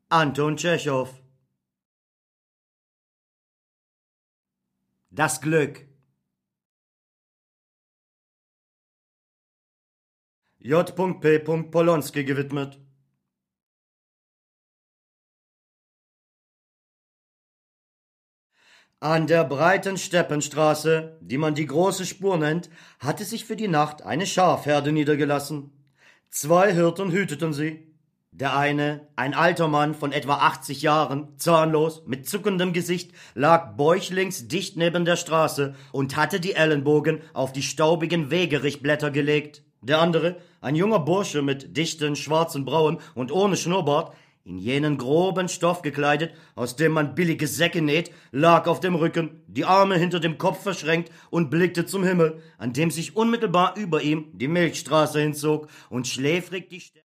Anton Tschechow. Das Glück. J.P. Polonski gewidmet. An der breiten Steppenstraße, die man die große Spur nennt, hatte sich für die Nacht eine Schafherde niedergelassen. 2 Hirten hüteten sie. Der eine, ein alter Mann von etwa 80 Jahren, zahnlos, mit zuckendem Gesicht, lag bäuchlings dicht neben der Straße und hatte die Ellenbogen auf die staubigen Wegerichtblätter gelegt. Der andere, ein junger Bursche mit dichten, schwarzen Brauen und ohne Schnurrbart, in jenen groben Stoff gekleidet, aus dem man billige Säcke näht, lag auf dem Rücken, die Arme hinter dem Kopf verschränkt und blickte zum Himmel, an dem sich unmittelbar über ihm die Milchstraße hinzog und schläfrig die